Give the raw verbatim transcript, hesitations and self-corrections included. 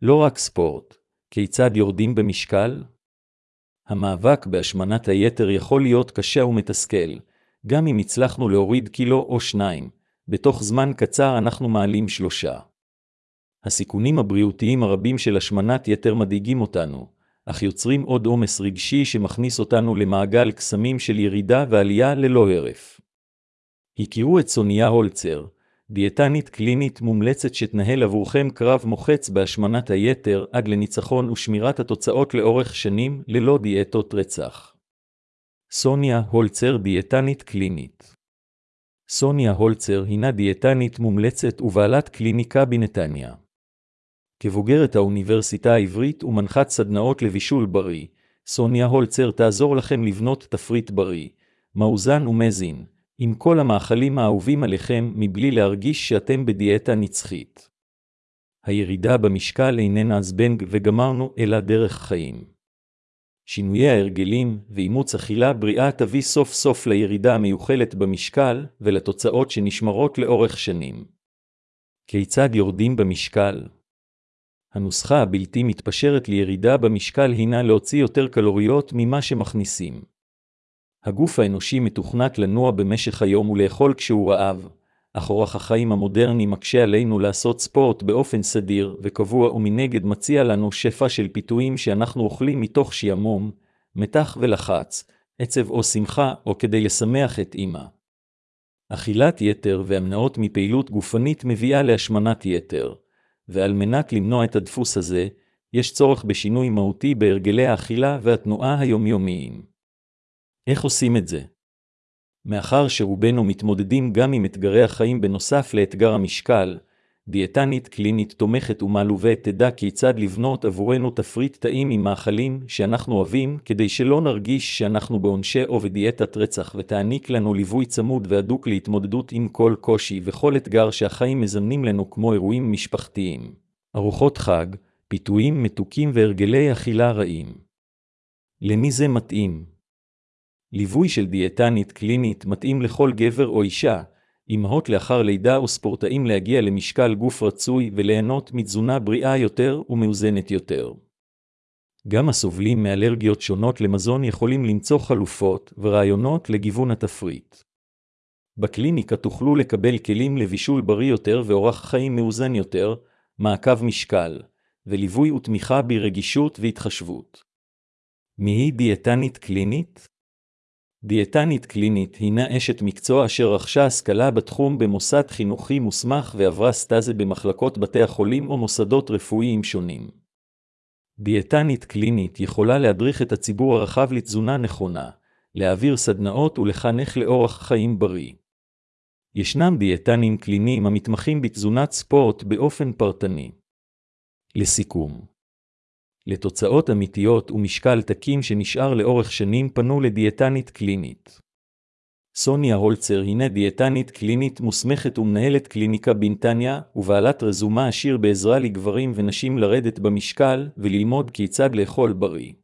לא רק ספורט, כיצד יורדים במשקל? המאבק בהשמנת היתר יכול להיות קשה ומתסכל, גם אם הצלחנו להוריד קילו או שניים, בתוך זמן קצר אנחנו מעלים שלושה. הסיכונים הבריאותיים הרבים של השמנת יתר מדאיגים אותנו, אך יוצרים עוד עומס רגשי שמכניס אותנו למעגל קסמים של ירידה ועלייה ללא הרף. הכירו את סוניה הולצר, דיאטנית קלינית מומלצת שתנהל עבורכם קרב מוחץ בהשמנת היתר עד לניצחון ושמירת התוצאות לאורך שנים ללא דיאטות רצח. סוניה הולצר דיאטנית קלינית. סוניה הולצר הינה דיאטנית מומלצת ובעלת קליניקה בנתניה. כבוגרת האוניברסיטה העברית ומנחת סדנאות לבישול בריא, סוניה הולצר תעזור לכם לבנות תפריט בריא, מאוזן ומזין, עם כל המאכלים האהובים עליכם מבלי להרגיש שאתם בדיאטה נצחית. הירידה במשקל איננה זבנג וגמרנו אלא דרך חיים. שינויי ההרגלים ואימוץ אכילה בריאה תביא סוף סוף לירידה המיוחלת במשקל ולתוצאות שנשמרות לאורך שנים. כיצד יורדים במשקל? הנוסחה הבלתי מתפשרת לירידה במשקל הינה להוציא יותר קלוריות ממה שמכניסים. הגוף האנושי מתוכנת לנוע במשך היום ולאכול כשהוא רעב, אך אורח החיים המודרני מקשה עלינו לעשות ספורט באופן סדיר וקבוע ומנגד מציע לנו שפע של פיתויים שאנחנו אוכלים מתוך שימום, מתח ולחץ, עצב או שמחה או כדי לשמח את אמא. אכילת יתר והמנעות מפעילות גופנית מביאה להשמנת יתר, ועל מנת למנוע את הדפוס הזה, יש צורך בשינוי מהותי בהרגלי האכילה והתנועה היומיומיים. איך עושים את זה? מאחר שרובנו מתמודדים גם עם אתגרי החיים בנוסף לאתגר המשקל, דיאטנית קלינית תומכת ומעלובת תדע כיצד לבנות עבורנו תפריט טעים עם מאכלים שאנחנו אוהבים כדי שלא נרגיש שאנחנו בעונשי או בדיאטת רצח ותעניק לנו ליווי צמוד והדוק להתמודדות עם כל קושי וכל אתגר שהחיים מזמנים לנו כמו אירועים משפחתיים, ארוחות חג, פיתויים מתוקים והרגלי אכילה רעים. למי זה מתאים? ליווי של דיאטנית קלינית מתאים לכל גבר או אישה, אמהות לאחר לידה או ספורטאים להגיע למשקל גוף רצוי וליהנות מתזונה בריאה יותר ומאוזנת יותר. גם הסובלים מאלרגיות שונות למזון יכולים למצוא חלופות ורעיונות לגיוון התפריט. בקליניקה תוכלו לקבל כלים לבישול בריא יותר ואורח חיים מאוזן יותר, מעקב משקל, וליווי ותמיכה ברגישות והתחשבות. מיהי דיאטנית קלינית? דיאטנית קלינית הינה אשת מקצוע אשר רכשה השכלה בתחום במוסד חינוכי מוסמך ועברה סטאזה במחלקות בתי החולים או מוסדות רפואיים שונים. דיאטנית קלינית יכולה להדריך את הציבור הרחב לתזונה נכונה, להעביר סדנאות ולחנך לאורח חיים בריא. ישנם דיאטנים קליניים המתמחים בתזונת ספורט באופן פרטני. לסיכום, לתוצאות אמיתיות ומשקל תקין שנשאר לאורך שנים פנו לדיאטנית קלינית. סוניה הולצר הינה דיאטנית קלינית מוסמכת ומנהלת קליניקה בנתניה ובעלת רזומה עשיר בעזרה לגברים ונשים לרדת במשקל וללמוד כיצד לאכול בריא.